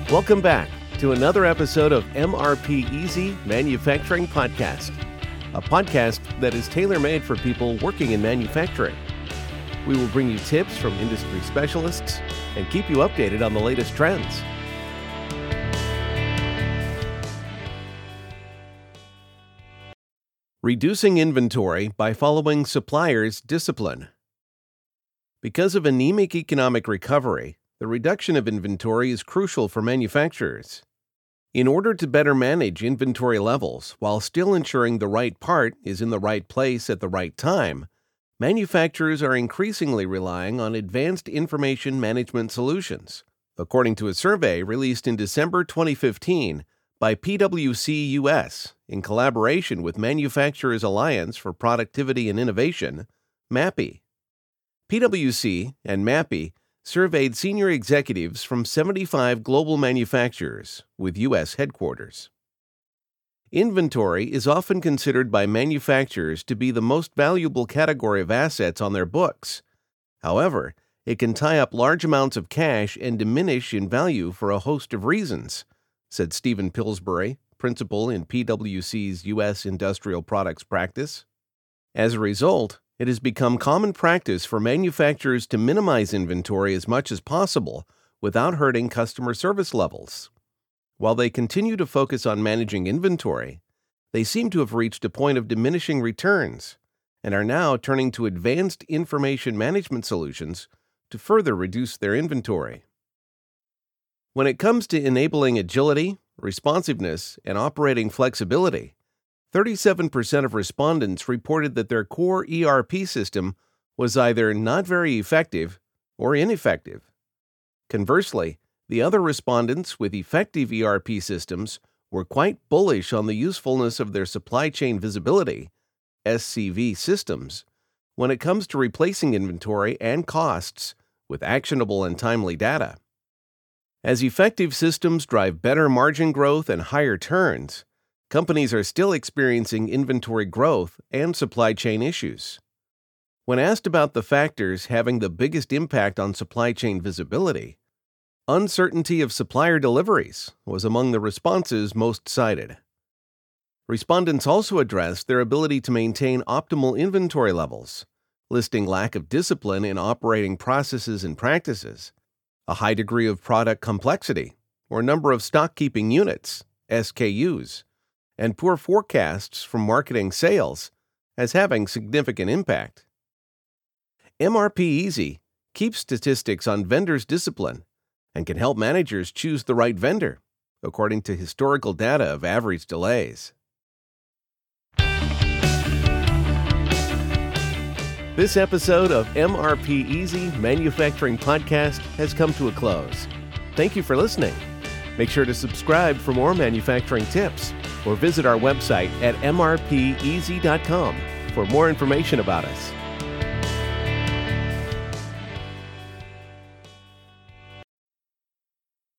Welcome back to another episode of MRP Easy Manufacturing Podcast, a podcast that is tailor-made for people working in manufacturing. We will bring you tips from industry specialists and keep you updated on the latest trends. Reducing inventory by following suppliers' discipline. Because of anemic economic recovery, the reduction of inventory is crucial for manufacturers. In order to better manage inventory levels while still ensuring the right part is in the right place at the right time, manufacturers are increasingly relying on advanced information management solutions, according to a survey released in December 2015 by PwC US in collaboration with Manufacturers Alliance for Productivity and Innovation, MAPI. PwC and MAPI surveyed senior executives from 75 global manufacturers with U.S. headquarters. Inventory is often considered by manufacturers to be the most valuable category of assets on their books. However, it can tie up large amounts of cash and diminish in value for a host of reasons, said Stephen Pillsbury, principal in PwC's U.S. Industrial Products Practice. As a result, it has become common practice for manufacturers to minimize inventory as much as possible without hurting customer service levels. While they continue to focus on managing inventory, they seem to have reached a point of diminishing returns and are now turning to advanced information management solutions to further reduce their inventory. When it comes to enabling agility, responsiveness, and operating flexibility, 37% of respondents reported that their core ERP system was either not very effective or ineffective. Conversely, the other respondents with effective ERP systems were quite bullish on the usefulness of their supply chain visibility, SCV systems, when it comes to replacing inventory and costs with actionable and timely data. As effective systems drive better margin growth and higher turns, companies are still experiencing inventory growth and supply chain issues. When asked about the factors having the biggest impact on supply chain visibility, uncertainty of supplier deliveries was among the responses most cited. Respondents also addressed their ability to maintain optimal inventory levels, listing lack of discipline in operating processes and practices, a high degree of product complexity or number of stock-keeping units, SKUs, and poor forecasts from marketing sales as having significant impact. MRP Easy keeps statistics on vendors' discipline and can help managers choose the right vendor, according to historical data of average delays. This episode of MRP Easy Manufacturing Podcast has come to a close. Thank you for listening. Make sure to subscribe for more manufacturing tips or visit our website at mrpeasy.com for more information about us.